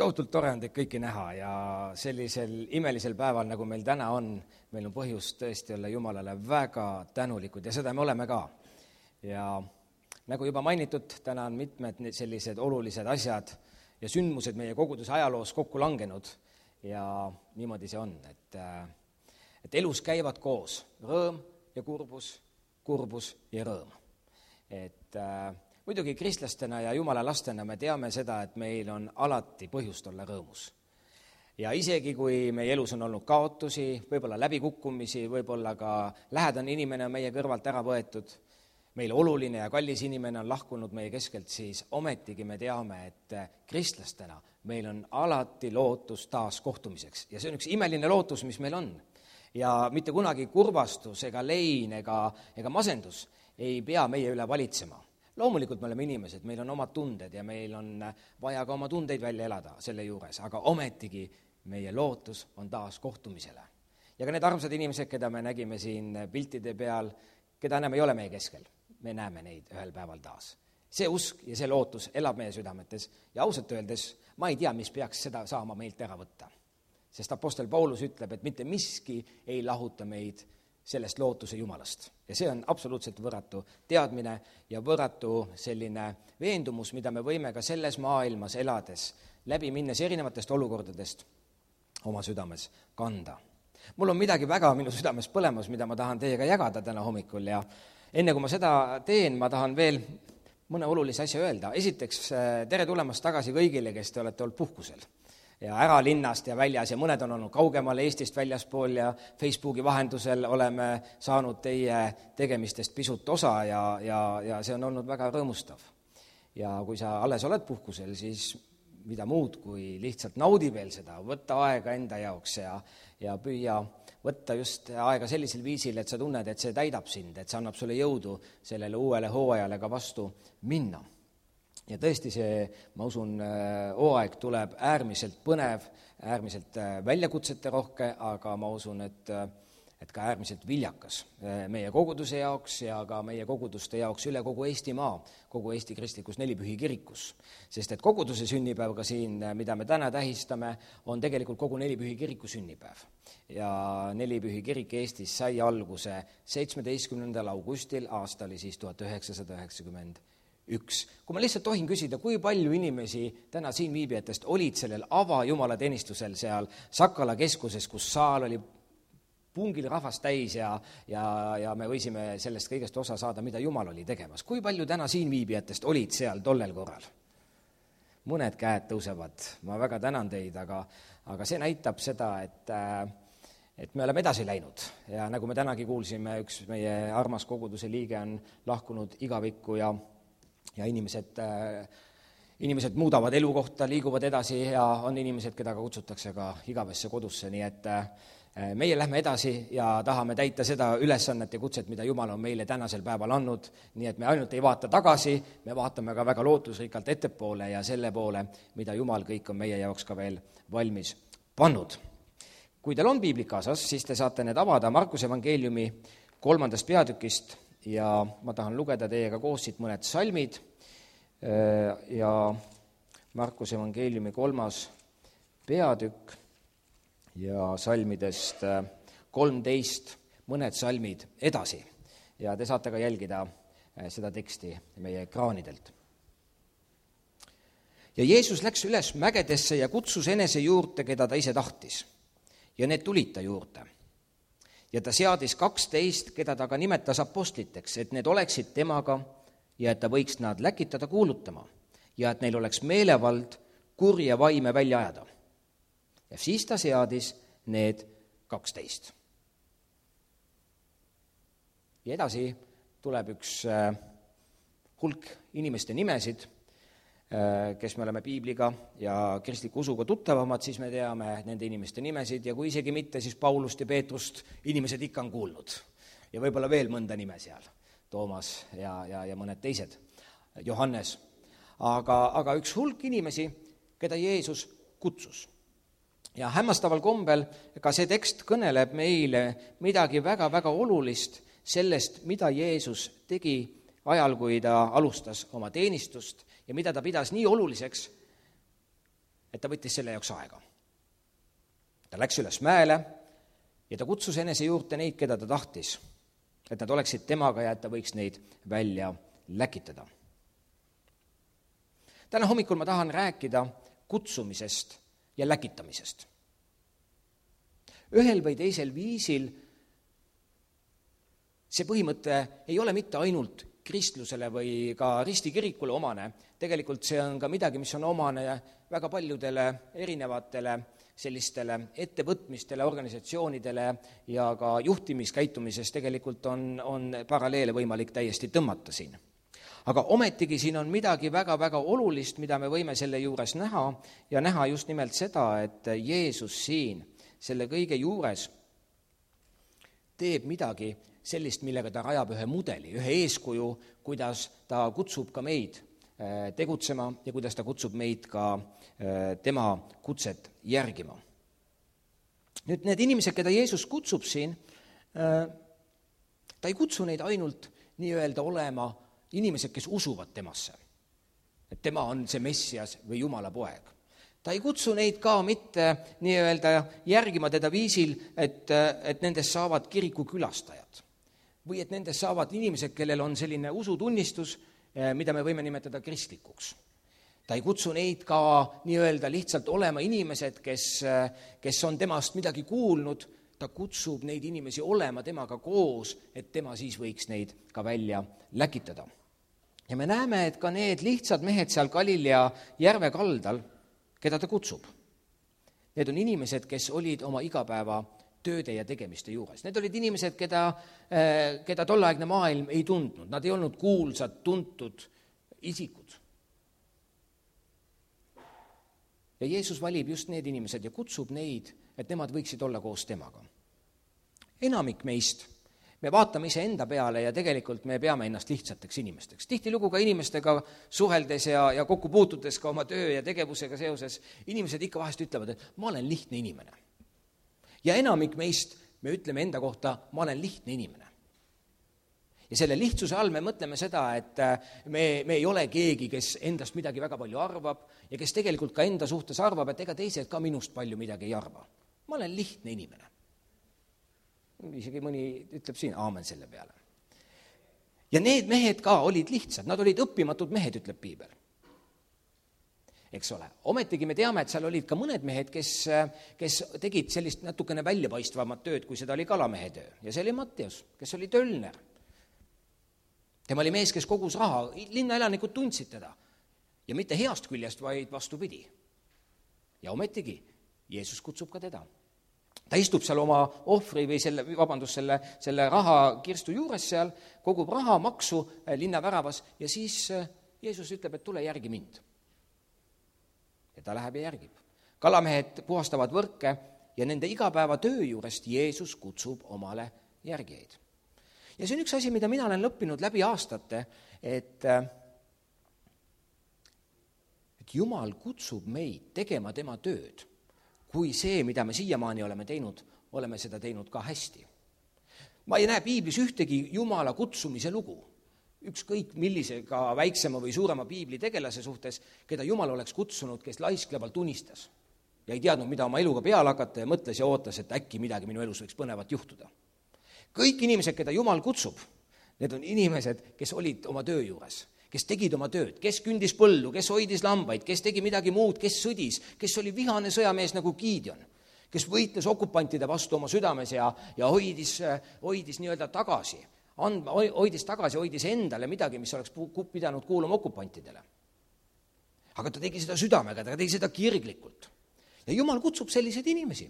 Tohutult tore on teid kõiki näha ja sellisel imelisel päeval, nagu meil täna on, meil on põhjust tõesti olla Jumalale väga tänulikud ja seda me oleme ka. Ja nagu juba mainitud, täna on mitmed sellised olulised asjad ja sündmused meie koguduse ajaloos kokku langenud ja niimoodi see on, et elus käivad koos rõõm ja kurbus ja rõõm. Muidugi kristlastena ja Jumala lastena me teame seda, et meil on alati põhjust olla rõõmus. Ja isegi kui meie elus on olnud kaotusi, võib-olla läbikukkumisi, võib-olla ka lähedane inimene on meie kõrvalt ära võetud, meil oluline ja kallis inimene on lahkunud meie keskelt, siis ometigi me teame, et kristlastena meil on alati lootus taas kohtumiseks. Ja see on üks imeline lootus, mis meil on. Ja mitte kunagi kurbastus ega lein ega masendus ei pea meie üle valitsema. Loomulikult me oleme inimesed, meil on omad tunded ja meil on vaja ka oma tundeid välja elada selle juures, aga ometigi meie lootus on taas kohtumisele. Ja ka need armsad inimesed, keda me nägime siin piltide peal, keda enam ei ole meie keskel, me näeme neid ühel päeval taas. See usk ja see lootus elab meie südametes ja ausalt öeldes ma ei tea, mis peaks seda saama meilt ära võtta. Sest apostel Paulus ütleb, et mitte miski ei lahuta meid sellest lootuse Jumalast. Ja see on absoluutselt võrratu teadmine ja võrratu selline veendumus, mida me võime ka selles maailmas elades, läbi minnes erinevatest olukordadest oma südames kanda. Mul on midagi väga minu südames põlemas, mida ma tahan teiega jagada täna hommikul ja enne kui ma seda teen, ma tahan veel mõne olulise asja öelda. Esiteks, tere tulemast tagasi kõigile, kes te olete olnud puhkusel. Ja ära linnast ja väljas ja mõned on olnud kaugemal Eestist väljaspool ja Facebooki vahendusel oleme saanud teie tegemistest pisut osa ja see on olnud väga rõõmustav. Ja kui sa alles oled puhkusel, siis mida muud kui lihtsalt naudi veel seda, võtta aega enda jaoks ja püüa võtta just aega sellisel viisil, et sa tunned, et see täidab sind, et see annab sulle jõudu sellele uuele hooajale ka vastu minna. Ja tõesti see, ma usun, hooaeg tuleb äärmiselt põnev, äärmiselt väljakutsete rohke, aga ma usun, et ka äärmiselt viljakas meie koguduse jaoks ja ka meie koguduste jaoks üle kogu Eestimaa, kogu Eesti kristlikus nelipühi kirikus. Sest et koguduse sünnipäev ka siin, mida me täna tähistame, on tegelikult kogu nelipühi kiriku sünnipäev. Ja nelipühi kirik Eestis sai alguse 17. augustil, aasta oli siis 1991. Kui ma lihtsalt tohin küsida, kui palju inimesi täna siin viibijatest olid sellel avajumalateenistusel seal Sakala keskuses, kus saal oli pungil rahvast täis ja me võisime sellest kõigest osa saada, mida Jumal oli tegemas. Kui palju täna siin viibijatest olid seal tollel korral? Mõned käed tõusevad, ma väga tänan teid, aga see näitab seda, et me oleme edasi läinud. Ja nagu me tänagi kuulsime, üks meie armas koguduse liige on lahkunud igavikku ja inimesed muudavad elukohta, liiguvad edasi ja on inimesed, keda ka kutsutakse ka igavesse kodusse, nii et meie lähme edasi ja tahame täita seda ülesannet ja kutset, mida Jumal on meile tänasel päeval andnud, nii et me ainult ei vaata tagasi, me vaatame ka väga lootusrikkalt ettepoole ja selle poole, mida Jumal kõik on meie jaoks ka veel valmis pannud. Kui teil on piibli kaasas, siis te saate need avada Markuse evangeeliumi 3. peatükist ja ma tahan lugeda teiega koos siit mõned salmid ja Markuse evangeeliumi 3. peatükk ja salmidest 13 mõned salmid edasi. Ja te saate ka jälgida seda teksti meie ekraanidelt. Ja Jeesus läks üles mägedesse ja kutsus enese juurde, keda ta ise tahtis. Ja need tulid ta juurde. Ja ta seadis 12, keda ta ka nimetas apostliteks, et need oleksid temaga ja et ta võiks nad läkitada kuulutama ja et neil oleks meelevald kurja vaime välja ajada. Ja siis ta seadis need 12. Ja edasi tuleb üks hulk inimeste nimesid, kes me oleme piibliga ja kristliku usuga tuttavamad, siis me teame nende inimeste nimesid ja kui isegi mitte, siis Paulust ja Peetrust inimesed ikka on kuulnud. Ja võib-olla veel mõnda nime seal, Toomas ja mõned teised, Johannes. Aga üks hulk inimesi, keda Jeesus kutsus. Ja hämmastaval kombel ka see tekst kõneleb meile midagi väga-väga olulist sellest, mida Jeesus tegi ajal, kui ta alustas oma teenistust ja mida ta pidas nii oluliseks, et ta võttis selle jaoks aega. Ta läks üles mäele ja ta kutsus enese juurde neid, keda ta tahtis, et nad oleksid temaga ja et ta võiks neid välja läkitada. Täna hommikul ma tahan rääkida kutsumisest ja läkitamisest. Ühel või teisel viisil see põhimõte ei ole mitte ainult kristlusele või ka ristikirikule omane, tegelikult see on ka midagi, mis on omane väga paljudele erinevatele sellistele ettevõtmistele, organisatsioonidele ja ka juhtimiskäitumises tegelikult on paralleele võimalik täiesti tõmmata siin. Aga ometigi siin on midagi väga-väga olulist, mida me võime selle juures näha ja näha just nimelt seda, et Jeesus siin selle kõige juures teeb midagi sellist, millega ta rajab ühe mudeli, ühe eeskuju, kuidas ta kutsub ka meid tegutsema ja kuidas ta kutsub meid ka tema kutset järgima. Nüüd need inimesed, keda Jeesus kutsub siin, ta ei kutsu neid ainult nii-öelda olema inimesed, kes usuvad temasse, et tema on see Messias või Jumala poeg. Ta ei kutsu neid ka mitte nii-öelda järgima teda viisil, et nendest saavad kiriku külastajad või et nendest saavad inimesed, kellel on selline usutunnistus, mida me võime nimetada kristlikuks. Ta ei kutsu neid ka nii-öelda lihtsalt olema inimesed, kes on temast midagi kuulnud, ta kutsub neid inimesi olema temaga koos, et tema siis võiks neid ka välja läkitada. Ja me näeme, et ka need lihtsad mehed seal Galilea järve kaldal, keda ta kutsub, need on inimesed, kes olid oma igapäeva tööde ja tegemiste juures. Need olid inimesed, keda tolleaegne maailm ei tundnud. Nad ei olnud kuulsad, tuntud isikud. Ja Jeesus valib just need inimesed ja kutsub neid, et nemad võiksid olla koos temaga. Enamik meist, me vaatame ise enda peale ja tegelikult me peame ennast lihtsateks inimesteks. Tihtilugu ka inimestega suheldes ja kokku puutudes ka oma töö ja tegevusega seoses, inimesed ikka vahest ütlevad, et ma olen lihtne inimene. Ja enamik meist, me ütleme enda kohta, ma olen lihtne inimene. Ja selle lihtsuse all me mõtleme seda, et me ei ole keegi, kes endast midagi väga palju arvab ja kes tegelikult ka enda suhtes arvab, et ega teised ka minust palju midagi ei arva. Ma olen lihtne inimene. Isegi mõni ütleb siin aamen selle peale. Ja need mehed ka olid lihtsad, nad olid õppimatud mehed, ütleb Piibel. Eks ole. Ometigi me teame, et seal olid ka mõned mehed, kes tegid sellist natukene väljapaistvamat tööd, kui seda oli kalamehe töö. Ja see oli Mattias, kes oli tölner. Tema oli mees, kes kogus raha. Linnaelanikud tundsid teda. Ja mitte heast küljest, vaid vastupidi. Ja ometigi Jeesus kutsub ka teda. Ta istub seal oma ohvri või selle rahakirstu juures seal, kogub raha, maksu linna väravas ja siis Jeesus ütleb, et tule järgi mind. Ja ta läheb ja järgib. Kalamehed puhastavad võrke ja nende igapäeva töö juurest Jeesus kutsub omale järgijaid. Ja see on üks asi, mida mina olen õppinud läbi aastate, et Jumal kutsub meid tegema tema tööd, kui see, mida me siiamaani oleme teinud, oleme seda teinud ka hästi. Ma ei näe Piiblis ühtegi Jumala kutsumise lugu. Ükskõik millisega väiksema või suurema piibli tegelase suhtes, keda Jumal oleks kutsunud, kes laisklevalt unistas ja ei teadnud, mida oma eluga peale hakata ja mõtles ja ootas, et äkki midagi minu elus võiks põnevat juhtuda. Kõik inimesed, keda Jumal kutsub, need on inimesed, kes olid oma töö juures, kes tegid oma tööd, kes kündis põllu, kes hoidis lambaid, kes tegi midagi muud, kes sõdis, kes oli vihane sõjamees nagu Gideon, kes võitles okupantide vastu oma südames ja hoidis nii-öelda tagasi. Hoidis endale midagi, mis oleks pidanud kuuluma okupantidele. Aga ta tegi seda südamega, ta tegi seda kirglikult. Ja Jumal kutsub selliseid inimesi.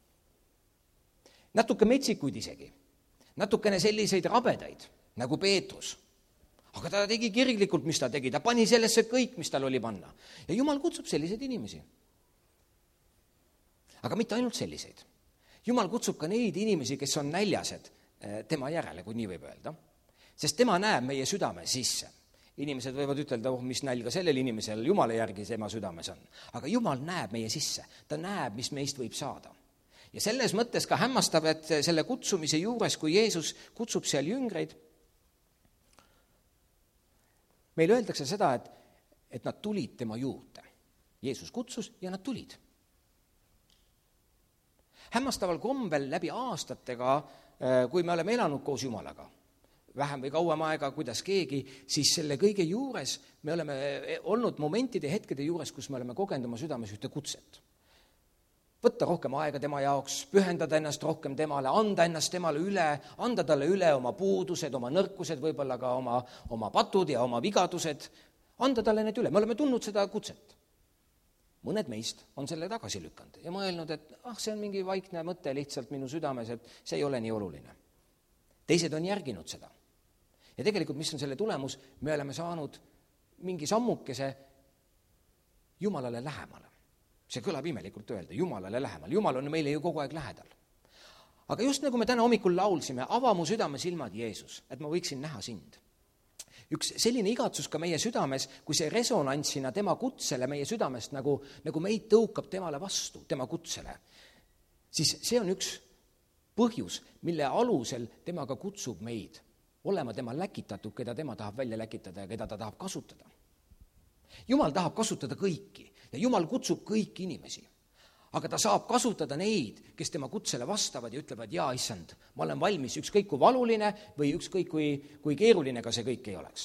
Natuke metsikuid isegi. Natukene selliseid rabedaid, nagu Peetrus. Aga ta tegi kirglikult, mis ta tegi. Ta pani sellesse kõik, mis tal oli panna. Ja Jumal kutsub selliseid inimesi. Aga mitte ainult selliseid. Jumal kutsub ka neid inimesi, kes on näljased tema järele, kui nii võib öelda. Sest tema näeb meie südame sisse. Inimesed võivad ütelda, mis nälga sellel inimesel Jumala järgi tema südames on. Aga Jumal näeb meie sisse. Ta näeb, mis meist võib saada. Ja selles mõttes ka hämmastab, et selle kutsumise juures, kui Jeesus kutsub seal jüngreid, meil öeldakse seda, et nad tulid tema juurde. Jeesus kutsus ja nad tulid. Hämmastaval kombel läbi aastatega, kui me oleme elanud koos Jumalaga, vähem või kauem aega, kuidas keegi, siis selle kõige juures me oleme olnud momentide ja hetkede juures, kus me oleme kogenud oma südames ühte kutset. Võtta rohkem aega tema jaoks, pühendada ennast rohkem temale, anda ennast temale üle, anda talle üle oma puudused, oma nõrkused, võib-olla ka oma patud ja oma vigadused, anda talle need üle. Me oleme tundnud seda kutset. Mõned meist on selle tagasi lükanud ja mõelnud, et see on mingi vaikne mõte lihtsalt minu südames, et see ei ole nii oluline. Teised on järginud seda. Ja tegelikult, mis on selle tulemus, me oleme saanud mingi sammukese Jumalale lähemale. See kõlab imelikult öelda, Jumalale lähemal. Jumal on meile ju kogu aeg lähedal. Aga just nagu me täna hommikul laulsime, ava mu südame silmad, Jeesus, et ma võiksin näha sind. Üks selline igatsus ka meie südames, kui see resonantsina tema kutsele meie südamest nagu meid tõukab temale vastu, tema kutsele, siis see on üks põhjus, mille alusel temaga kutsub meid olema tema läkitatud, keda tema tahab välja läkitada ja keda ta tahab kasutada. Jumal tahab kasutada kõiki ja Jumal kutsub kõiki inimesi. Aga ta saab kasutada neid, kes tema kutsele vastavad ja ütlevad, jaa, issand, ma olen valmis, ükskõik kui valuline või ükskõik kui keeruline ka see kõik ei oleks.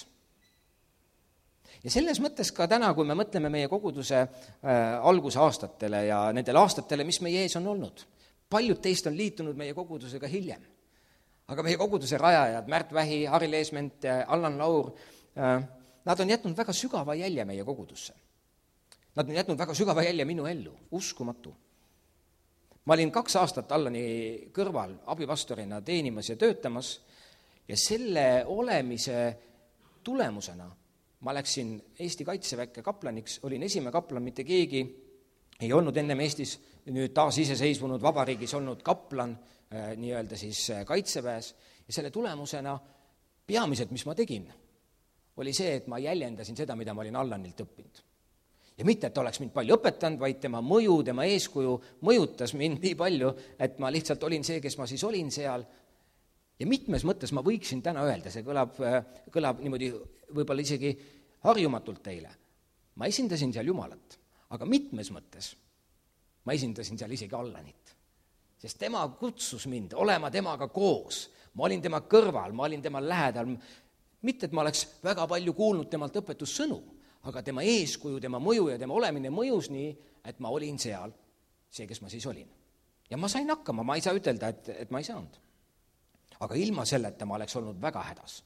Ja selles mõttes ka täna, kui me mõtleme meie koguduse alguse aastatele ja nendele aastatele, mis meie ees on olnud. Paljud teist on liitunud meie kogudusega hiljem. Aga meie koguduse rajajad, Märt Vähi, Harri Leesment, Allan Laur, nad on jätnud väga sügava jälje meie kogudusse. Nad on jätnud väga sügava jälje minu ellu, uskumatu. Ma olin 2 aastat Allani kõrval abipastorina teenimas ja töötamas ja selle olemise tulemusena ma läksin Eesti Kaitseväkke kaplaniks, olin esimene kaplan, mitte keegi ei olnud ennem Eestis nüüd taas iseseisvunud vabariigis olnud kaplan nii-öelda siis Kaitseväes ja selle tulemusena peamiselt, mis ma tegin, oli see, et ma jäljendasin seda, mida ma olin Allanilt õppinud. Ja mitte, et ta oleks mind palju õpetanud, vaid tema mõju, tema eeskuju mõjutas mind nii palju, et ma lihtsalt olin see, kes ma siis olin seal. Ja mitmes mõttes ma võiksin täna öelda, see kõlab niimoodi võib-olla isegi harjumatult teile. Ma esindasin seal Jumalat, aga mitmes mõttes ma esindasin seal isegi Allanit. Sest tema kutsus mind olema temaga koos. Ma olin tema kõrval, ma olin tema lähedal. Mitte, et ma oleks väga palju kuulnud temalt õpetussõnu, aga tema eeskuju, tema mõju ja tema olemine mõjus nii, et ma olin seal see, kes ma siis olin. Ja ma sain hakkama, ma ei saa ütelda, et ma ei saanud. Aga ilma selleta ma oleks olnud väga hädas.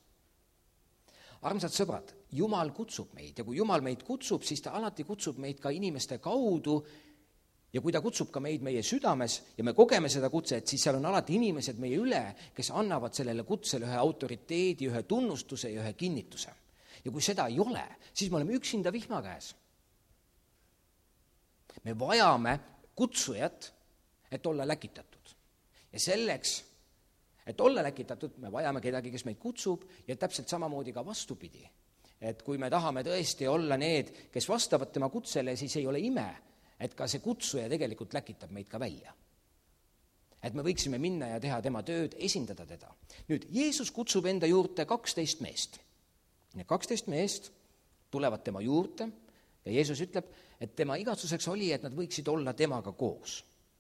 Armsad sõbrad, Jumal kutsub meid ja kui Jumal meid kutsub, siis ta alati kutsub meid ka inimeste kaudu ja kui ta kutsub ka meid meie südames ja me kogeme seda kutset, siis seal on alati inimesed meie üle, kes annavad sellele kutsele ühe autoriteedi, ühe tunnustuse ja ühe kinnituse. Ja kui seda ei ole, siis me oleme üksinda vihma käes. Me vajame kutsujat, et olla läkitatud. Ja selleks, et olla läkitatud, me vajame kedagi, kes meid kutsub ja täpselt samamoodi ka vastupidi. Et kui me tahame tõesti olla need, kes vastavad tema kutsele, siis ei ole ime, et ka see kutsuja tegelikult läkitab meid ka välja. Et me võiksime minna ja teha tema tööd, esindada teda. Nüüd, Jeesus kutsub enda juurde 12 meest. Need 12 meest tulevad tema juurde ja Jeesus ütleb, et tema igatsuseks oli, et nad võiksid olla temaga koos.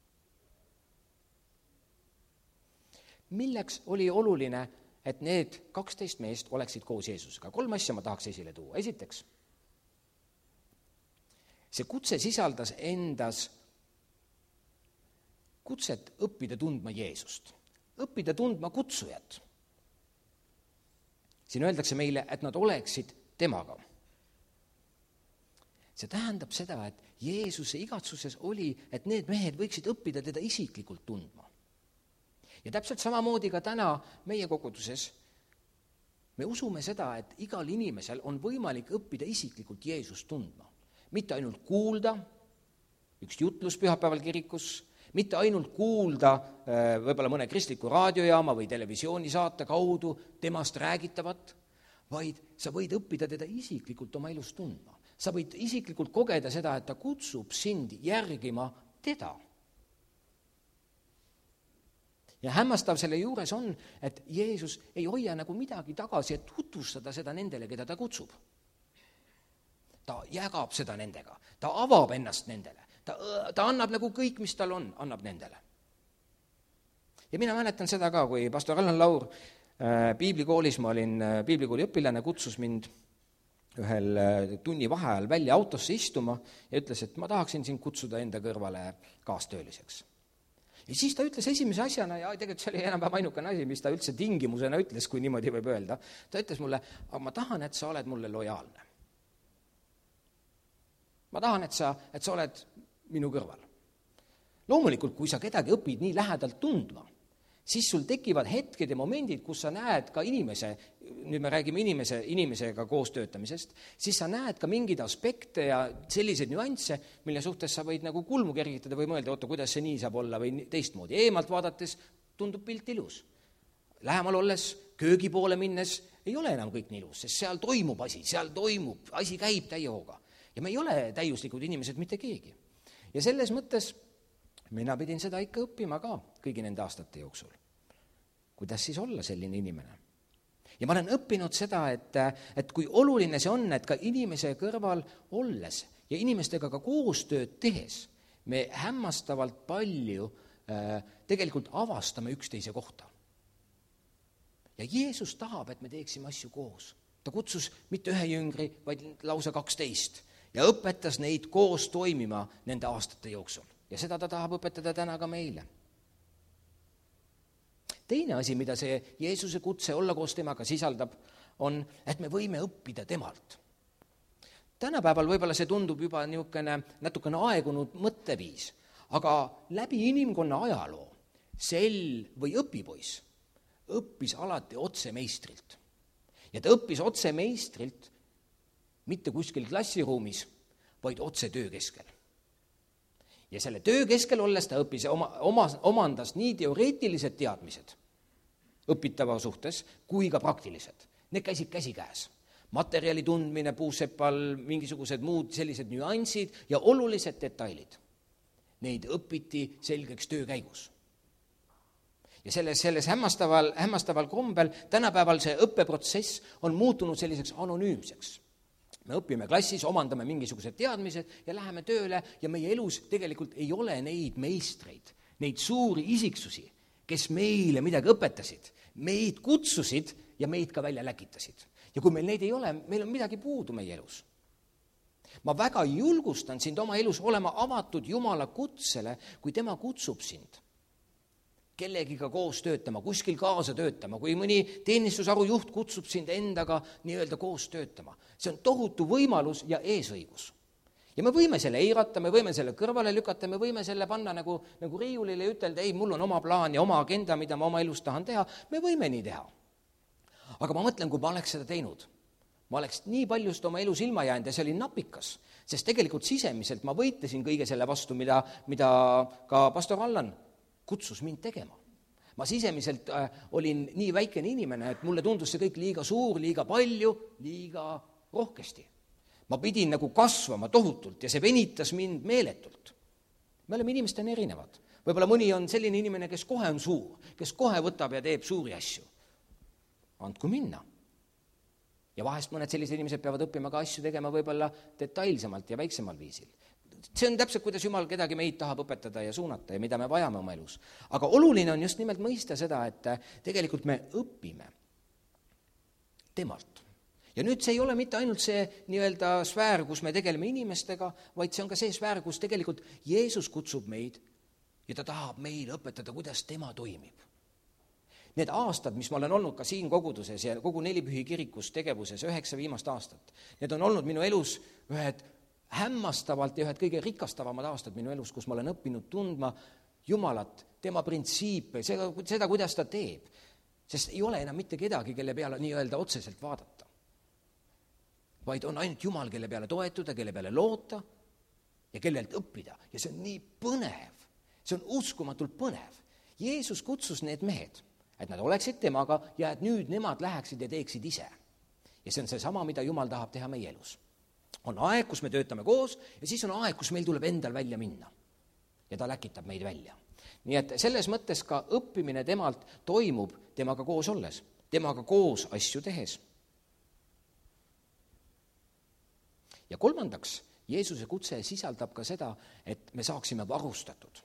Milleks oli oluline, et need 12 meest oleksid koos Jeesusega? 3 asja ma tahaks esile tuua. Esiteks, see kutse sisaldas endas kutset õppida tundma Jeesust, õppida tundma kutsujat. Siin öeldakse meile, et nad oleksid temaga. See tähendab seda, et Jeesuse igatsuses oli, et need mehed võiksid õppida teda isiklikult tundma. Ja täpselt samamoodi ka täna meie koguduses me usume seda, et igal inimesel on võimalik õppida isiklikult Jeesust tundma. Mitte ainult kuulda, üks jutlus pühapäeval kirikus, mitte ainult kuulda võib-olla mõne kristliku raadiojaama või televisioonisaate kaudu temast räägitavat, vaid sa võid õppida teda isiklikult oma elus tundma. Sa võid isiklikult kogeda seda, et ta kutsub sind järgima teda. Ja hämmastav selle juures on, et Jeesus ei hoia nagu midagi tagasi, et tutvustada seda nendele, keda ta kutsub. ta jagab seda nendega, ta avab ennast nendele, ta annab nagu kõik, mis tal on, annab nendele. Ja mina mäletan seda ka, kui pastor Allan Laur piiblikoolis, ma olin piiblikooli õpilane, kutsus mind ühel tunni vaheajal välja autosse istuma ja ütles, et ma tahaksin sind kutsuda enda kõrvale kaastööliseks. Ja siis ta ütles esimese asjana, ja tegelikult see oli enam-vähem ainukene asi, mis ta üldse tingimusena ütles, kui niimoodi võib öelda, ta ütles mulle, aga ma tahan, et sa oled mulle lojaalne. Ma tahan, et sa oled minu kõrval. Loomulikult, kui sa kedagi õpid nii lähedalt tundma, siis sul tekivad hetked ja momendid, kus sa näed ka inimese, nüüd me räägime inimesega koos töötamisest, siis sa näed ka mingeid aspekte ja selliseid nüansse, mille suhtes sa võid nagu kulmu kergitada või mõelda, oota, kuidas see nii saab olla või teistmoodi. Eemalt vaadates tundub pilt ilus. Lähemal olles, köögi poole minnes ei ole enam kõik nii ilus, sest seal toimub asi, asi käib täie hooga. Ja me ei ole täiuslikud inimesed mitte keegi. Ja selles mõttes mina pidin seda ikka õppima ka kõigi nende aastate jooksul. Kuidas siis olla selline inimene? Ja ma olen õppinud seda, et kui oluline see on, et ka inimese kõrval olles ja inimestega ka koostööd tehes, me hämmastavalt palju tegelikult avastame üksteise kohta. Ja Jeesus tahab, et me teeksime asju koos. Ta kutsus mitte ühe jüngri, vaid lausa 12 ja õpetas neid koos toimima nende aastate jooksul. Ja seda ta tahab õpetada täna ka meile. Teine asi, mida see Jeesuse kutse olla koos temaga sisaldab, on, et me võime õppida temalt. Tänapäeval võib-olla see tundub juba natukene aegunud mõtteviis, aga läbi inimkonna ajaloo sell või õpipoiss õppis alati otse meistrilt. Ja ta õppis otse meistrilt mitte kuskil klassiruumis, vaid otse töö keskel. Ja selle töö keskel olles ta õppis omandas nii teoreetilised teadmised õpitava suhtes kui ka praktilised. Need käisid käsikäes. Materjali tundmine, puusepal, mingisugused muud sellised nüansid ja olulised detailid. Neid õpiti selgeks töö käigus. Ja selles hämmastaval kombel tänapäeval see õppeprotsess on muutunud selliseks anonüümseks. Me õpime klassis, omandame mingisugused teadmised ja läheme tööle ja meie elus tegelikult ei ole neid meistreid, neid suuri isiksusi, kes meile midagi õpetasid, meid kutsusid ja meid ka välja läkitasid. Ja kui meil neid ei ole, meil on midagi puudu meie elus. Ma väga julgustan sind oma elus olema avatud Jumala kutsele, kui tema kutsub sind kellegiga koos töötama, kuskil kaasa töötama, kui mõni teenistusharu juht kutsub sind endaga nii-öelda koos töötama. See on tohutu võimalus ja eesõigus. Ja me võime selle eirata, me võime selle kõrvale lükata, me võime selle panna nagu riiulile ja ütelda, ei, mul on oma plaan ja oma agenda, mida ma oma elus tahan teha, me võime nii teha. Aga ma mõtlen, kui ma oleks seda teinud, ma oleks nii paljust oma elus ilma jäänud ja see oli napikas, sest tegelikult sisemiselt ma võitlesin kõige selle vastu, mida ka pastor Allan kutsus mind tegema. Ma sisemiselt olin nii väikene inimene, et mulle tundus see kõik liiga suur, liiga palju, liiga rohkesti. Ma pidin nagu kasvama tohutult ja see venitas mind meeletult. Me oleme inimestena erinevad. Võib-olla mõni on selline inimene, kes kohe on suur, kes kohe võtab ja teeb suuri asju. Andku minna. Ja vahest mõned sellised inimesed peavad õppima ka asju tegema võib-olla detailsemalt ja väiksemal viisil. See on täpselt, kuidas Jumal kedagi meid tahab õpetada ja suunata ja mida me vajame oma elus. Aga oluline on just nimelt mõista seda, et tegelikult me õpime temalt. Ja nüüd see ei ole mitte ainult see nii-öelda sfäär, kus me tegeleme inimestega, vaid see on ka see sfäär, kus tegelikult Jeesus kutsub meid ja ta tahab meile õpetada, kuidas tema toimib. Need aastad, mis ma olen olnud ka siin koguduses ja kogu Nelipühi kirikus tegevuses 9 viimast aastat, need on olnud minu elus ühed hämmastavalt ja ühed kõige rikastavamad aastad minu elus, kus ma olen õppinud tundma Jumalat, tema printsiipe, seda, kuidas ta teeb. Sest ei ole enam mitte kedagi, kelle peale nii-öelda otseselt vaadata. Vaid on ainult Jumal, kelle peale toetuda, kelle peale loota ja kellelt õppida. Ja see on nii põnev, see on uskumatult põnev. Jeesus kutsus need mehed, et nad oleksid temaga ja et nüüd nemad läheksid ja teeksid ise. Ja see on see sama, mida Jumal tahab teha meie elus. On aeg, kus me töötame koos ja siis on aeg, kus meil tuleb endal välja minna. Ja ta läkitab meid välja. Nii et selles mõttes ka õppimine temalt toimub temaga koos olles, temaga koos asju tehes. Ja kolmandaks, Jeesuse kutse sisaldab ka seda, et me saaksime varustatud.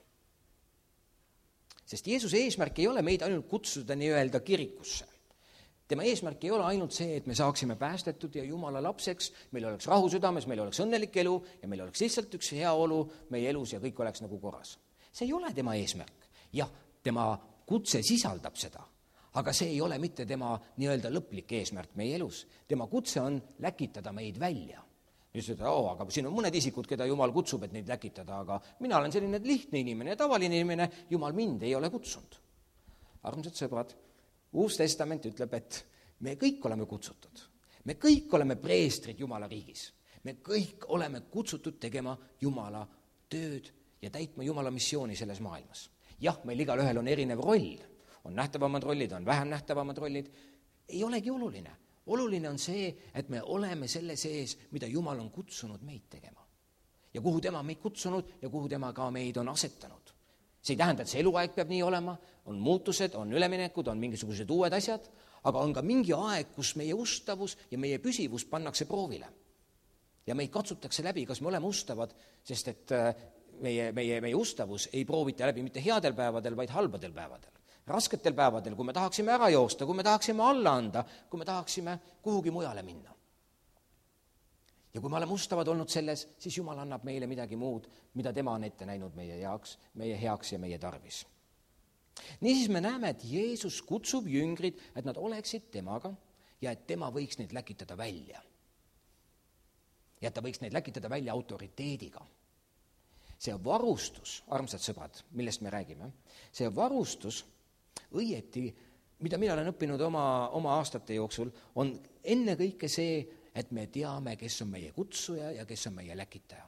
Sest Jeesuse eesmärk ei ole meid ainult kutsuda nii-öelda kirikusse. Tema eesmärk ei ole ainult see, et me saaksime päästetud ja Jumala lapseks, meil oleks rahu südames, meil oleks õnnelik elu ja meil oleks lihtsalt üks hea olu meie elus ja kõik oleks nagu korras. See ei ole tema eesmärk. Jah, tema kutse sisaldab seda, aga see ei ole mitte tema nii-öelda lõplik eesmärk meie elus. Tema kutse on läkitada meid välja. Aga siin on mõned isikud, keda Jumal kutsub, et neid läkitada, aga mina olen selline lihtne inimene ja tavaline inimene, Jumal mind ei ole kutsunud. Armsad sõbrad, Uus Testament ütleb, et me kõik oleme kutsutud. Me kõik oleme preestrid Jumala riigis. Me kõik oleme kutsutud tegema Jumala tööd ja täitma Jumala missiooni selles maailmas. Jah, meil igalühel on erinev roll. On nähtavamad rollid, on vähem nähtavamad rollid. Ei olegi oluline. Oluline on see, et me oleme selle sees, mida Jumal on kutsunud meid tegema. Ja kuhu tema meid kutsunud ja kuhu tema ka meid on asetanud. See ei tähenda, et see eluaeg peab nii olema, on muutused, on üleminekud, on mingisugused uued asjad, aga on ka mingi aeg, kus meie ustavus ja meie püsivus pannakse proovile. Ja meid katsutakse läbi, kas me oleme ustavad, sest et meie ustavus ei proovita läbi mitte headel päevadel, vaid halbadel päevadel. Rasketel päevadel, kui me tahaksime ära joosta, kui me tahaksime alla anda, kui me tahaksime kuhugi mujale minna. Ja kui me oleme ustavad olnud selles, siis Jumal annab meile midagi muud, mida tema on ette näinud meie heaks ja meie tarvis. Niisiis me näeme, et Jeesus kutsub jüngrid, et nad oleksid temaga ja et tema võiks neid läkitada välja. Ja ta võiks neid läkitada välja autoriteediga. See varustus, armsad sõbrad, millest me räägime, see varustus õieti, mida mina olen õppinud oma aastate jooksul, on enne kõike see, et me teame, kes on meie kutsuja ja kes on meie läkitaja.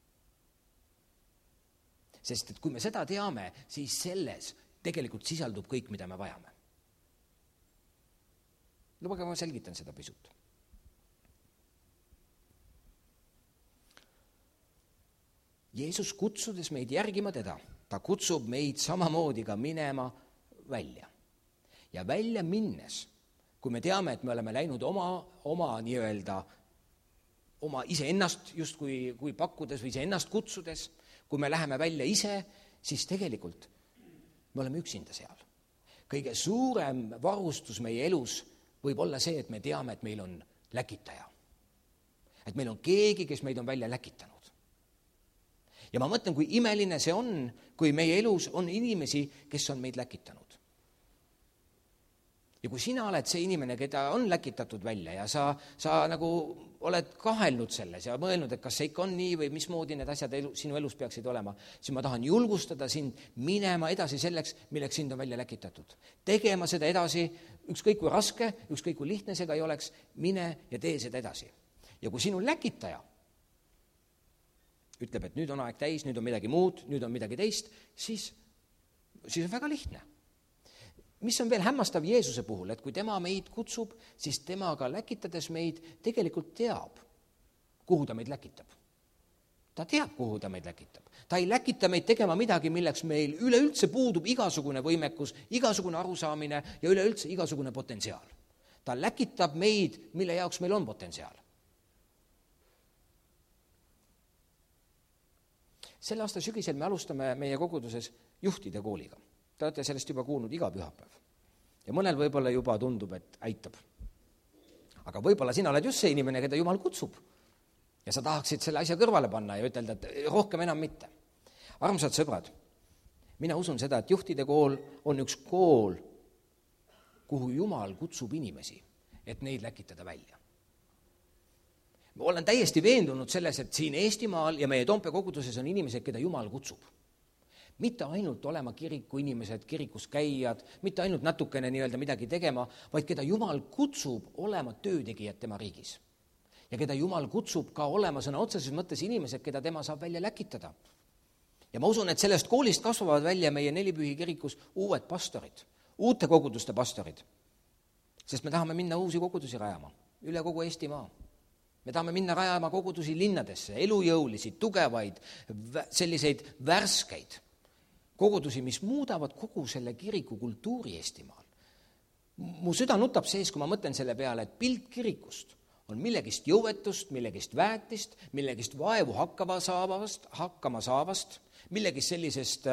Sest et kui me seda teame, siis selles tegelikult sisaldub kõik, mida me vajame. Lubage, ma selgitan seda pisut. Jeesus kutsudes meid järgima teda, ta kutsub meid samamoodi ka minema välja. Ja välja minnes, kui me teame, et me oleme läinud oma nii-öelda, oma iseennast just kui pakkudes või iseennast kutsudes, kui me läheme välja ise, siis tegelikult me oleme üksinda seal. Kõige suurem varustus meie elus võib olla see, et me teame, et meil on läkitaja. Et meil on keegi, kes meid on välja läkitanud. Ja ma mõtlen, kui imeline see on, kui meie elus on inimesi, kes on meid läkitanud. Ja kui sina oled see inimene, keda on läkitatud välja ja sa nagu oled kahelnud selles ja mõelnud, et kas see ikka on nii või mismoodi need asjad sinu elus peaksid olema, siis ma tahan julgustada sind minema edasi selleks, milleks sind on välja läkitatud. Tegema seda edasi, ükskõik kui raske, ükskõik kui lihtne see ka ei oleks, mine ja tee seda edasi. Ja kui sinu läkitaja ütleb, et nüüd on aeg täis, nüüd on midagi muud, nüüd on midagi teist, siis on väga lihtne. Mis on veel hämmastav Jeesuse puhul, et kui tema meid kutsub, siis temaga läkitades meid tegelikult teab, kuhu ta meid läkitab. Ta teab, kuhu ta meid läkitab. Ta ei läkita meid tegema midagi, milleks meil üleüldse puudub igasugune võimekus, igasugune arusaamine ja üleüldse igasugune potentsiaal. Ta läkitab meid, mille jaoks meil on potentsiaal. Selle aasta sügisel me alustame meie koguduses juhtide kooliga. Te olete sellest juba kuulnud iga pühapäev. Ja mõnel võib-olla juba tundub, et aitab. Aga võib-olla sina oled just see inimene, keda Jumal kutsub. Ja sa tahaksid selle asja kõrvale panna ja ütelda, et rohkem enam mitte. Armsad sõbrad, mina usun seda, et juhtide kool on üks kool, kuhu Jumal kutsub inimesi, et neid läkitada välja. Ma olen täiesti veendunud selles, et siin Eestimaal ja meie Toompea koguduses on inimesed, keda Jumal kutsub. Mitte ainult olema kiriku inimesed, kirikus käijad, mitte ainult natukene nii-öelda midagi tegema, vaid keda Jumal kutsub olema töötegijad tema riigis. Ja keda Jumal kutsub ka olema sõna otseses mõttes inimesed, keda tema saab välja läkitada. Ja ma usun, et sellest koolist kasvavad välja meie Nelipühi kirikus uued pastorid, uute koguduste pastorid. Sest me tahame minna uusi kogudusi rajama, üle kogu Eestimaa. Me tahame minna rajama kogudusi linnadesse, elujõulisi, tugevaid, selliseid värskeid kogudusi, mis muudavad kogu selle kiriku kultuuri Eestimaal. Mu süda nutab sees, kui ma mõtlen selle peale, et pilt kirikust on millegist jõuetust, millegist väetist, millegist vaevu hakkama saavast, millegist sellisest,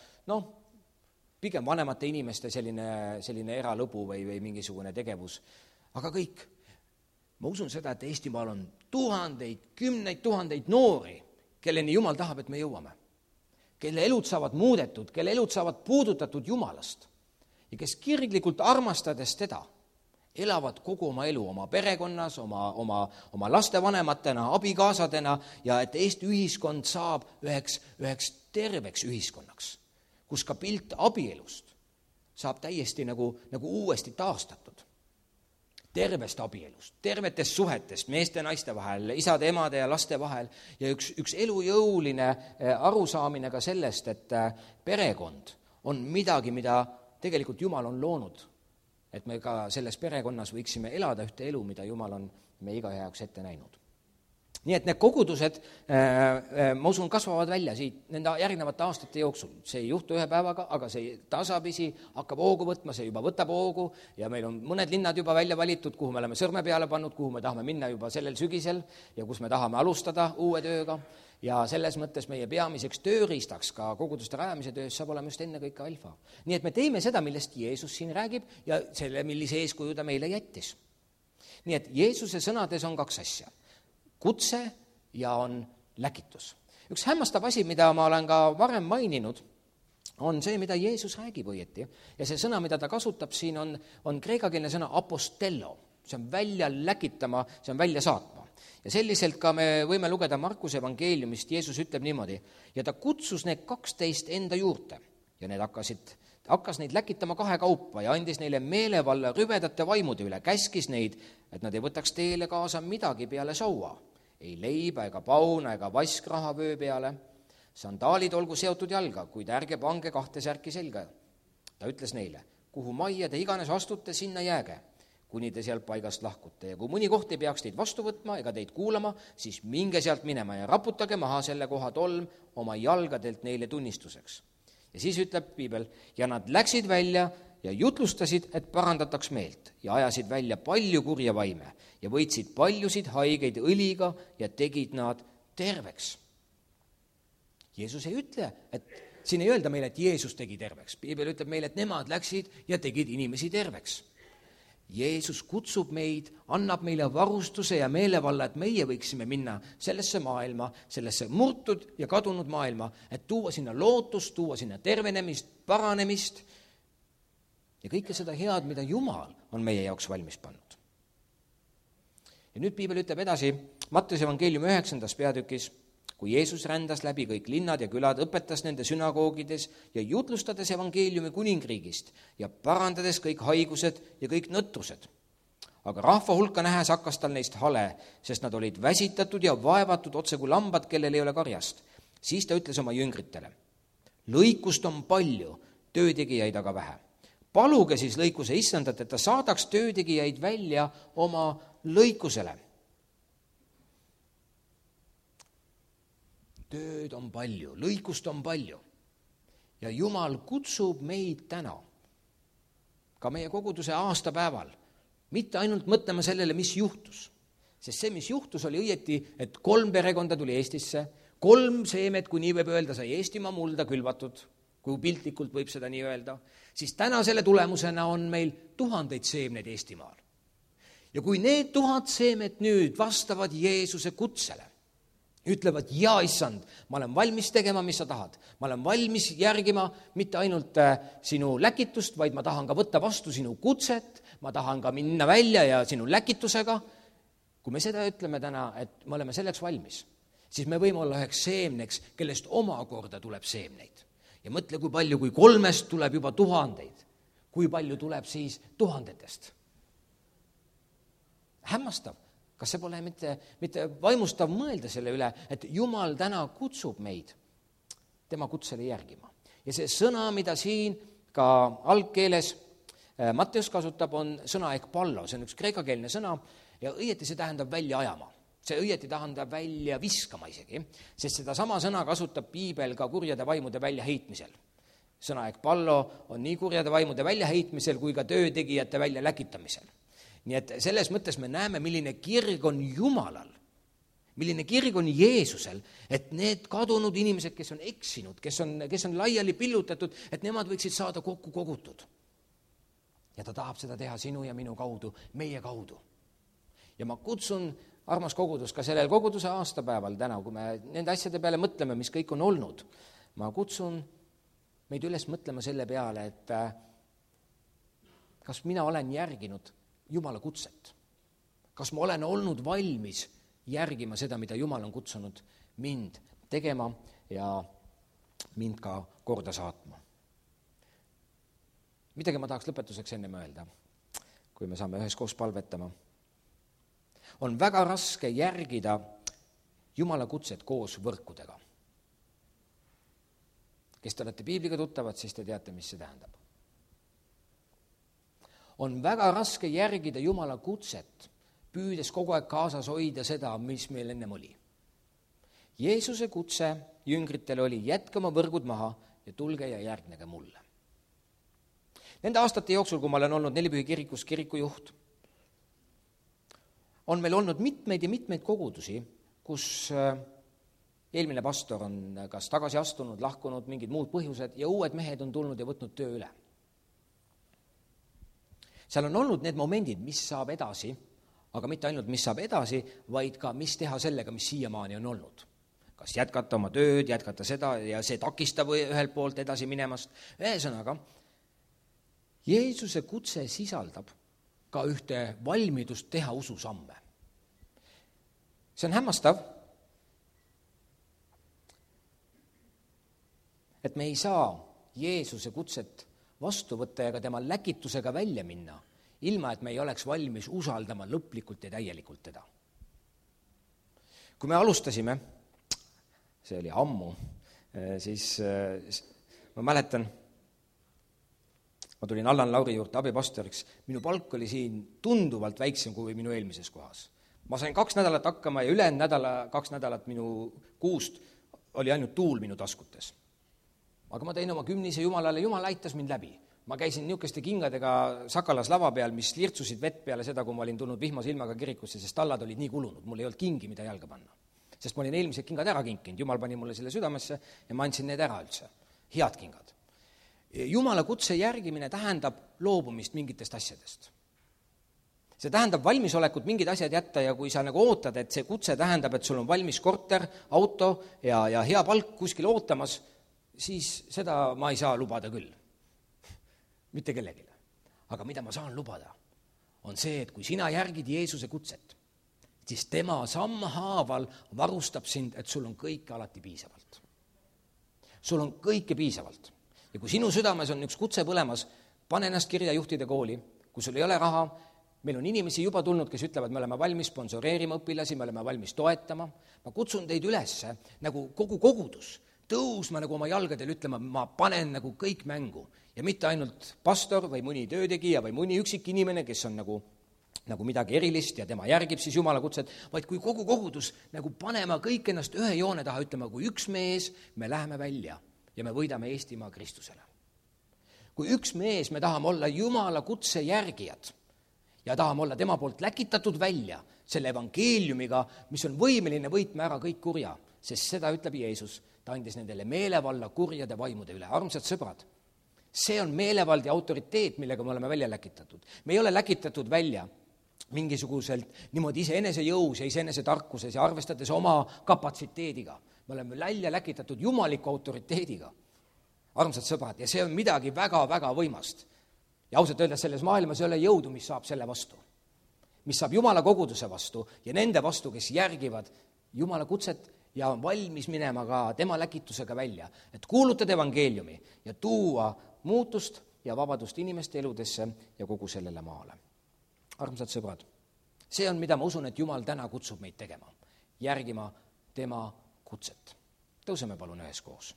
pigem vanemate inimeste selline eralõbu või mingisugune tegevus. Aga kõik, ma usun seda, et Eestimaal on tuhandeid, kümneid tuhandeid noori, kelleni Jumal tahab, et me jõuame. Kelle elud saavad muudetud, kelle elud saavad puudutatud Jumalast ja kes kirglikult armastades teda, elavad kogu oma elu oma perekonnas, oma lastevanematena, abikaasadena ja et Eesti ühiskond saab üheks terveks ühiskonnaks, kus ka pilt abielust saab täiesti nagu uuesti taastatud. Tervest abielust, tervetest suhetest meeste ja naiste vahel, isade, emade ja laste vahel ja üks elujõuline arusaamine ka sellest, et perekond on midagi, mida tegelikult Jumal on loonud, et me ka selles perekonnas võiksime elada ühte elu, mida Jumal on meie igaühe jaoks ette näinud. Nii et need kogudused, ma usun, kasvavad välja siit nende järgnevate aastate jooksul. See ei juhtu ühe päevaga, aga see tasapisi hakkab hoogu võtma, see juba võtab hoogu ja meil on mõned linnad juba välja valitud, kuhu me oleme sõrme peale pannud, kuhu me tahame minna juba sellel sügisel ja kus me tahame alustada uue tööga. Ja selles mõttes meie peamiseks tööriistaks ka koguduste rajamise töös saab olema just ennekõike alfa. Nii et me teeme seda, millest Jeesus siin räägib ja selle, millise eeskuju ta meile jättis. Nii et Jeesuse sõnades on kaks asja. Kutse ja on läkitus. Üks hämmastav asi, mida ma olen ka varem maininud, on see, mida Jeesus räägib õieti. Ja see sõna, mida ta kasutab siin, on kreekakeelne sõna apostello. See on välja läkitama, see on välja saatma. Ja selliselt ka me võime lugeda Markuse evangeeliumist, Jeesus ütleb niimoodi, ja ta kutsus need 12 enda juurde ja need hakkas neid läkitama kahe kaupa ja andis neile meelevalla rüvedate vaimude üle, käskis neid, et nad ei võtaks teele kaasa midagi peale saua, ei leiba ega pauna ega vaskraha vöö peale, sandaalid olgu seotud jalga, kuid ärge pange 2 särki selga. Ta ütles neile, kuhu majja te iganes astute, sinna jääge, kuni te sealt paigast lahkute ja kui mõni koht ei peaks teid vastu võtma ega teid kuulama, siis minge sealt minema ja raputage maha selle koha tolm oma jalgadelt neile tunnistuseks. Ja siis ütleb Piibel, ja nad läksid välja ja jutlustasid, et parandataks meelt ja ajasid välja palju kurja vaime ja võitsid paljusid haigeid õliga ja tegid nad terveks. Jeesus ei ütle, et siin ei öelda meile, et Jeesus tegi terveks. Piibel ütleb meile, et nemad läksid ja tegid inimesi terveks. Jeesus kutsub meid, annab meile varustuse ja meelevalla, et meie võiksime minna sellesse maailma, sellesse murtud ja kadunud maailma, et tuua sinna lootust, tuua sinna tervenemist, paranemist ja kõike seda head, mida Jumal on meie jaoks valmis pannud. Ja nüüd Piibel ütleb edasi, Matteuse evangeeliumi 9. peatükis, kui Jeesus rändas läbi kõik linnad ja külad, õpetas nende sünagoogides ja jutlustades evangeeliumi kuningriigist ja parandades kõik haigused ja kõik nõtrused. Aga rahva hulka nähes hakkas tal neist hale, sest nad olid väsitatud ja vaevatud otse kui lambad, kellel ei ole karjast. Siis ta ütles oma jüngritele, lõikust on palju, töötegijaid aga vähe. Paluge siis lõikuse issandat, et ta saadaks töötegijaid välja oma lõikusele. Tööd on palju, lõikust on palju. Ja Jumal kutsub meid täna, ka meie koguduse aastapäeval, mitte ainult mõtlema sellele, mis juhtus. Sest see, mis juhtus, oli õieti, et 3 perekonda tuli Eestisse, 3 seemet, kui nii võib öelda, sai Eestimaa mulda külvatud, kui piltlikult võib seda nii öelda, siis täna selle tulemusena on meil 1000 seemneid Eestimaal. Ja kui need 1000 seemet nüüd vastavad Jeesuse kutsele, ütlevad, ja issand, ma olen valmis tegema, mis sa tahad. Ma olen valmis järgima mitte ainult sinu läkitust, vaid ma tahan ka võtta vastu sinu kutset, ma tahan ka minna välja ja sinu läkitusega. Kui me seda ütleme täna, et me oleme selleks valmis, siis me võime olla üheks seemneks, kellest omakorda tuleb seemneid. Ja mõtle, kui palju, kui 3 tuleb juba 1000, kui palju tuleb siis 1000. Hämmastav. Kas see pole mitte vaimustav mõelda selle üle, et Jumal täna kutsub meid tema kutsele järgima. Ja see sõna, mida siin ka algkeeles Matteus kasutab, on sõna ekpallo. See on üks kreekakeelne sõna ja õieti see tähendab välja ajama. See õieti tähendab välja viskama isegi, sest seda sama sõna kasutab Piibel ka kurjade vaimude väljaheitmisel. Sõna ekpallo on nii kurjade vaimude väljaheitmisel kui ka töötegijate välja läkitamisel. nii et selles mõttes me näeme, milline kirg on Jumalal, milline kirg on Jeesusel, et need kadunud inimesed, kes on eksinud, kes on laiali pillutatud, et nemad võiksid saada kokku kogutud. Ja ta tahab seda teha sinu ja minu kaudu, meie kaudu. Ja ma kutsun, armas kogudus, ka sellel koguduse aastapäeval täna, kui me nende asjade peale mõtleme, mis kõik on olnud, ma kutsun meid üles mõtlema selle peale, et kas mina olen järginud Jumala kutset. Kas ma olen olnud valmis järgima seda, mida Jumal on kutsunud mind tegema ja mind ka korda saatma. Midagi ma tahaks lõpetuseks enne öelda, kui me saame üheskoos palvetama. On väga raske järgida Jumala kutset koos võrkudega. Kes te olete piibliga tuttavad, siis te teate, mis see tähendab. On väga raske järgida Jumala kutset, püüdes kogu aeg kaasas hoida seda, mis meil ennem oli. Jeesuse kutse jüngritele oli jätkama võrgud maha ja tulge ja järgnege mulle. Nende aastate jooksul, kui ma olen olnud Nelipühi kirikus kirikujuht, on meil olnud mitmeid ja mitmeid kogudusi, kus eelmine pastor on kas tagasi astunud, lahkunud, mingid muud põhjused ja uued mehed on tulnud ja võtnud töö üle. Seal on olnud need momendid, mis saab edasi, aga mitte ainult, mis saab edasi, vaid ka, mis teha sellega, mis siiamaani on olnud. Kas jätkata oma tööd, jätkata seda ja see takistab ühelt poolt edasi minemast. Ühesõnaga, Jeesuse kutse sisaldab ka ühte valmidust teha ususamme. See on hämmastav, et me ei saa Jeesuse kutset vastu võtta ja ka tema läkitusega välja minna, ilma et me ei oleks valmis usaldama lõplikult ja täielikult teda. Kui me alustasime, see oli ammu, siis ma mäletan, ma tulin Allan Lauri juurde abipastoriks, minu palk oli siin tunduvalt väiksem kui minu eelmises kohas. Ma sain 2 nädalat hakkama ja ülejäänud 2 nädalat minu kuust oli ainult tuul minu taskutes. Aga ma tein oma kümnise Jumalale, Jumal aitas mind läbi. Ma käisin niisuguste kingadega Sakalas lava peal, mis lirtsusid vett peale seda, kui ma olin tulnud vihmase ilmaga kirikusse, sest tallad olid nii kulunud, mul ei olnud kingi, mida jalga panna. Sest ma olin eelmised kingad ära kinkinud, Jumal pani mulle selle südamesse ja ma andsin need ära üldse, head kingad. Jumala kutse järgimine tähendab loobumist mingitest asjadest. See tähendab valmisolekut mingid asjad jätta ja kui sa nagu ootad, et see kutse tähendab, et sul on valmis korter, auto ja hea palk kuskil ootamas, siis seda ma ei saa lubada küll. Mitte kellegile. Aga mida ma saan lubada, on see, et kui sina järgid Jeesuse kutset, siis tema sammhaaval varustab sind, et sul on kõike alati piisavalt. Sul on kõike piisavalt. Ja kui sinu südames on üks kutse põlemas, pane ennast kirja juhtide kooli, kui sul ei ole raha, meil on inimesi juba tulnud, kes ütlevad, me oleme valmis sponsoreerima õpilasi, me oleme valmis toetama. Ma kutsun teid üles, nagu kogu kogudus, tõusma nagu oma jalgadel ütlema, ma panen nagu kõik mängu. Ja mitte ainult pastor või mõni töötegija või mõni üksik inimene, kes on nagu midagi erilist ja tema järgib siis Jumala kutset, vaid kui kogu kogudus nagu panema kõik ennast ühe joone taha, ütlema, kui üks mees, me läheme välja ja me võidame Eestimaa Kristusele. Kui üks mees, me tahame olla Jumala kutse järgijad ja tahame olla tema poolt läkitatud välja selle evangeeliumiga, mis on võimeline võitma ära kõik kurja, sest seda ütleb Jeesus. Ta andis nendele meelevalla kurjade vaimude üle. Armsad sõbrad, see on meelevald ja autoriteet, millega me oleme välja läkitatud. Me ei ole läkitatud välja mingisuguselt niimoodi iseenese jõus ja iseenese tarkuses ja arvestades oma kapatsiteediga. Me oleme välja läkitatud jumaliku autoriteediga. Armsad sõbrad, ja see on midagi väga-väga võimast. Ja ausalt öeldes selles maailmas ei ole jõudu, mis saab selle vastu. Mis saab Jumala koguduse vastu ja nende vastu, kes järgivad Jumala kutset ja on valmis minema ka tema läkitusega välja, et kuulutada evangeeliumi ja tuua muutust ja vabadust inimeste eludesse ja kogu sellele maale. Armsad sõbrad, see on, mida ma usun, et Jumal täna kutsub meid tegema, järgima tema kutset. Tõuseme palun üheskoos.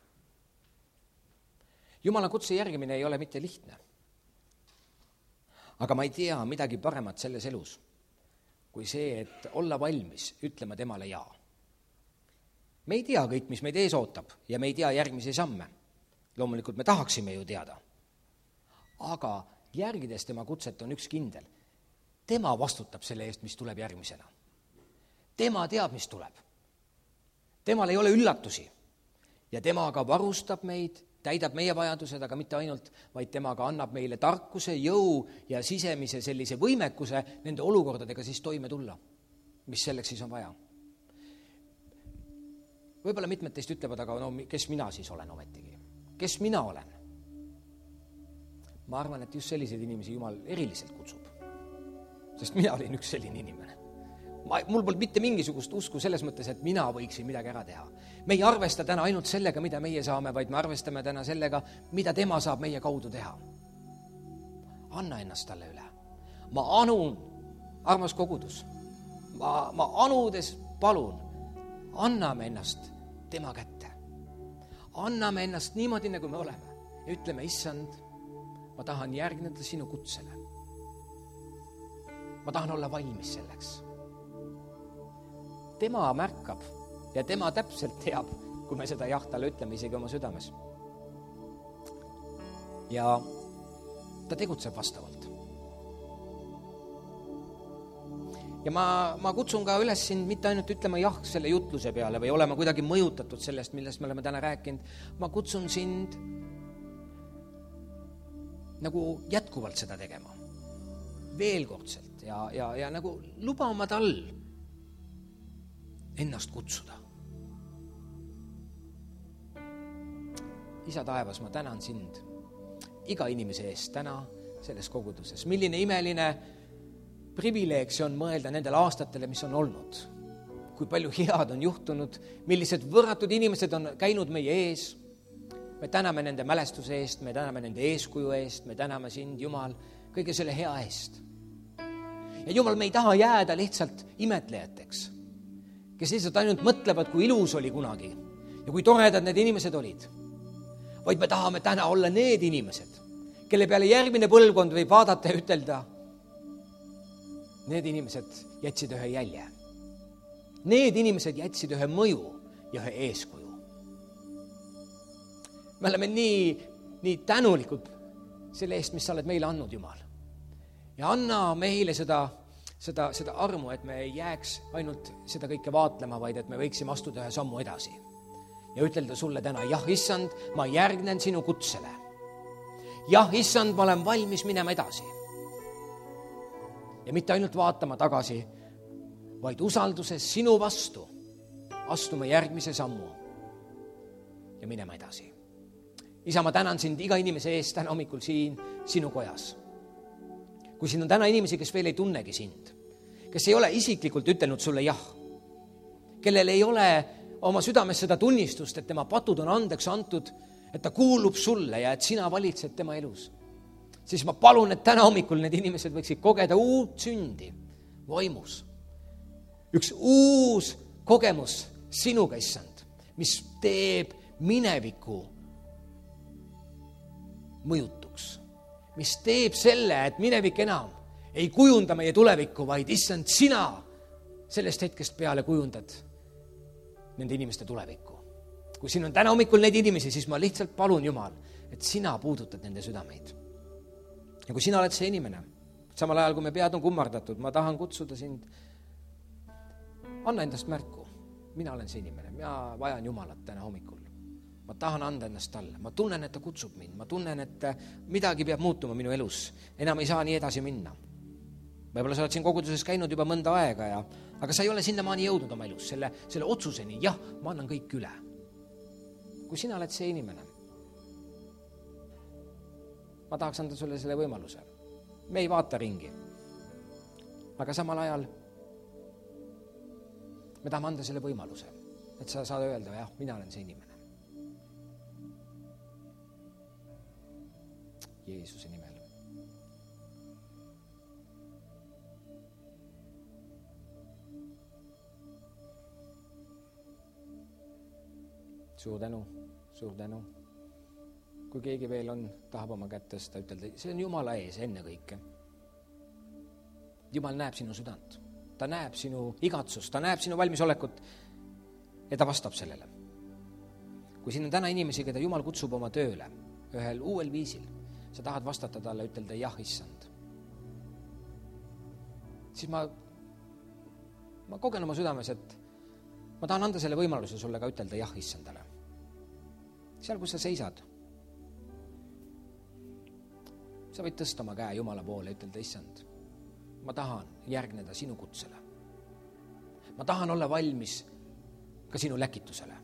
Jumala kutse järgimine ei ole mitte lihtne. aga ma ei tea midagi paremat selles elus kui see, et olla valmis ütlema temale jaa. Me ei tea kõik, mis meid ees ootab ja me ei tea järgmisi samme. Loomulikult me tahaksime ju teada. Aga järgides tema kutset on üks kindel. Tema vastutab selle eest, mis tuleb järgmisena. Tema teab, mis tuleb. Temal ei ole üllatusi ja tema aga varustab meid, täidab meie vajadused, aga mitte ainult, vaid temaga annab meile tarkuse, jõu ja sisemise sellise võimekuse nende olukordadega siis toime tulla. Mis selleks siis on vaja? Võib-olla mitmed teist ütlevad, aga no kes mina siis olen ometigi? Kes mina olen? Ma arvan, et just selliseid inimesi Jumal eriliselt kutsub. Sest mina olin üks selline inimene. Mul polnud mitte mingisugust usku selles mõttes, et mina võiksin midagi ära teha. Me ei arvesta täna ainult sellega, mida meie saame, vaid me arvestame täna sellega, mida tema saab meie kaudu teha. Anna ennast talle üle. Ma anun, armas kogudus. Ma anudes palun, anname ennast tema kätte. Anname ennast niimoodi, nagu me oleme. Ja ütleme, issand, ma tahan järgneda sinu kutsele. Ma tahan olla valmis selleks. Tema märkab ja tema täpselt teab, kui me seda jah talle ütleme isegi oma südames. Ja ta tegutseb vastavalt. Ja ma kutsun ka üles sind mitte ainult ütlema jah selle jutluse peale või olema kuidagi mõjutatud sellest, millest me oleme täna rääkinud. Ma kutsun sind nagu jätkuvalt seda tegema. Veelkordselt ja nagu luba oma tal ennast kutsuda. Isa taevas, ma tänan sind iga inimese eest täna selles koguduses. Milline imeline privileeg see on mõelda nendel aastatele, mis on olnud. Kui palju head on juhtunud, millised võrratud inimesed on käinud meie ees. Me täname nende mälestuse eest, me täname nende eeskuju eest, me täname sind, Jumal, kõige selle hea eest. Ja Jumal, me ei taha jääda lihtsalt imetlejateks, kes lihtsalt ainult mõtlevad, kui ilus oli kunagi ja kui toredad need inimesed olid. Vaid me tahame täna olla need inimesed, kelle peale järgmine põlvkond võib vaadata ja ütelda, need inimesed jätsid ühe jälje. Need inimesed jätsid ühe mõju ja ühe eeskuju. Me oleme nii tänulikud selle eest, mis sa oled meile andnud, Jumal. Ja anna meile seda armu, et me ei jääks ainult seda kõike vaatlema, vaid et me võiksime astuda ühe sammu edasi. Ja ütelda sulle täna, jah, issand, ma järgnen sinu kutsele. Jah, issand, ma olen valmis minema edasi. Ja mitte ainult vaatama tagasi, vaid usalduses sinu vastu astume järgmise sammu ja minema edasi. Isa, ma tänan sind iga inimese eest täna hommikul siin sinu kojas. Kui siin on täna inimesi, kes veel ei tunnegi sind, kes ei ole isiklikult ütelnud sulle jah, kellel ei ole oma südames seda tunnistust, et tema patud on andeks antud, et ta kuulub sulle ja et sina valitsed tema elus, siis ma palun, et täna hommikul need inimesed võiksid kogeda uut sündi vaimus. Üks uus kogemus sinuga, issand, mis teeb mineviku mõjutuks, mis teeb selle, et minevik enam ei kujunda meie tulevikku, vaid issand, sina sellest hetkest peale kujundad nende inimeste tulevikku. Kui siin on täna hommikul neid inimesi, siis ma lihtsalt palun, Jumal, et sina puudutad nende südameid. Ja kui sina oled see inimene, samal ajal kui me pead on kummardatud, ma tahan kutsuda sind, anna endast märku. Mina olen see inimene, mina vajan Jumalat täna hommikul. Ma tahan anda ennast talle. Ma tunnen, et ta kutsub mind. Ma tunnen, et midagi peab muutuma minu elus. Enam ei saa nii edasi minna. Võib-olla sa oled siin koguduses käinud juba mõnda aega, aga sa ei ole sinnamaani jõudnud oma elus, selle otsuseni. Jah, ma annan kõik üle. Kui sina oled see inimene, ma tahaks anda sulle selle võimaluse. Me ei vaata ringi. Aga samal ajal me tahame anda selle võimaluse, et sa saad öelda, jah, mina olen see inimene. Jeesuse nimel. Suur tänu, suur tänu. Kui keegi veel on, tahab oma kätt tõsta, ütelda, see on Jumala ees enne kõike. Jumal näeb sinu südant. Ta näeb sinu igatsust, ta näeb sinu valmisolekut ja ta vastab sellele. Kui siin on täna inimesi, keda Jumal kutsub oma tööle ühel uuel viisil, sa tahad vastata talle, ütelda jah, issand. Siis ma kogen oma südames, et ma tahan anda selle võimaluse sulle ka ütelda jah, issandale. Seal, kus sa seisad, sa võid tõsta oma käe Jumala poole ja ütelda, issand, ma tahan järgneda sinu kutsele. Ma tahan olla valmis ka sinu läkitusele.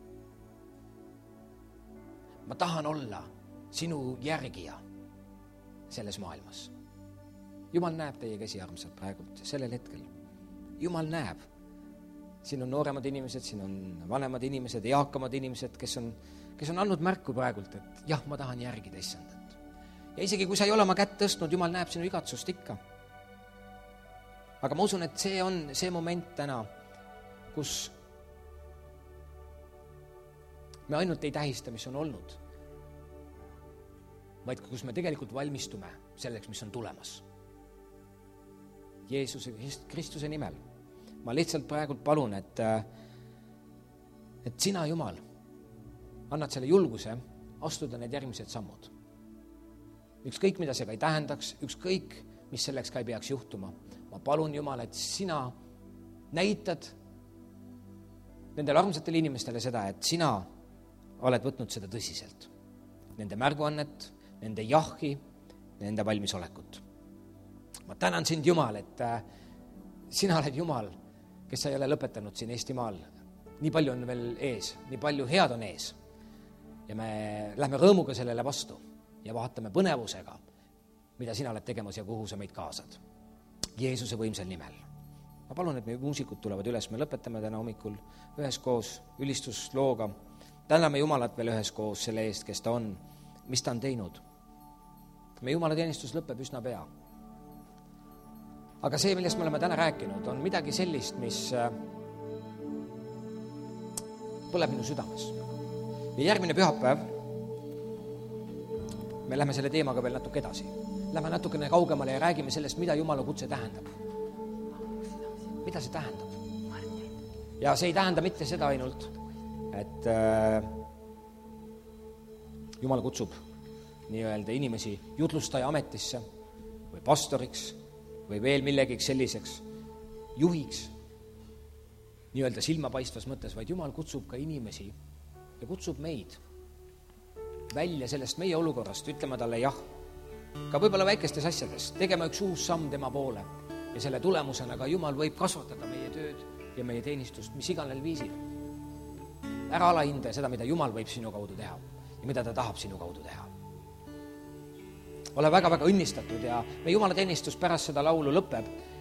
Ma tahan olla sinu järgija selles maailmas. Jumal näeb teie käsi armsad praegult sellel hetkel. Jumal näeb. Siin on nooremad inimesed, siin on vanemad inimesed, eakamad inimesed, kes on andnud märku praegult, et jah, ma tahan järgida issandat. Ja isegi kui sa ei ole oma kätt tõstnud, Jumal näeb sinu igatsust ikka. Aga ma usun, et see on see moment täna, kus me ainult ei tähista, mis on olnud, vaid kus me tegelikult valmistume selleks, mis on tulemas. Jeesuse Kristuse nimel. Ma lihtsalt praegult palun, et sina, Jumal, annad selle julguse astuda need järgmised sammud. Ükskõik, mida see ka ei tähendaks, ükskõik, mis selleks ka ei peaks juhtuma. Ma palun, Jumal, et sina näitad nendele armsatele inimestele seda, et sina oled võtnud seda tõsiselt. Nende märguannet, nende jahhi, nende valmisolekut. Ma tänan sind, Jumal, et sina oled Jumal, kes ei ole lõpetanud siin Eestimaal. Nii palju on veel ees, nii palju head on ees. Ja me lähme rõõmuga sellele vastu ja vaatame põnevusega, mida sina oled tegemas ja kuhu sa meid kaasad. Jeesuse võimsal nimel. Ma palun, et meie muusikud tulevad üles, me lõpetame täna hommikul üheskoos ülistuslooga. Täname Jumalat veel üheskoos selle eest, kes ta on, mis ta on teinud. Meie Jumala teenistus lõpeb üsna pea. Aga see, millest me oleme täna rääkinud, on midagi sellist, mis põleb minu südames. Ja järgmine pühapäev me lähme selle teemaga veel natuke edasi. Lähme natukene kaugemale ja räägime sellest, mida Jumala kutse tähendab. Mida see tähendab? Ja see ei tähenda mitte seda ainult, et Jumal kutsub nii-öelda inimesi jutlustaja ametisse või pastoriks või veel millegiks selliseks juhiks nii-öelda silmapaistvas mõttes, vaid Jumal kutsub ka inimesi ja kutsub meid välja sellest meie olukorrast, ütlema talle jah, ka võib-olla väikestes asjades, tegema üks uus samm tema poole ja selle tulemusena ka Jumal võib kasvatada meie tööd ja meie teenistust, mis iganel viisil. Ära alahinda seda, mida Jumal võib sinu kaudu teha ja mida ta tahab sinu kaudu teha. Ole väga-väga õnnistatud ja meie Jumala teenistus pärast seda laulu lõpeb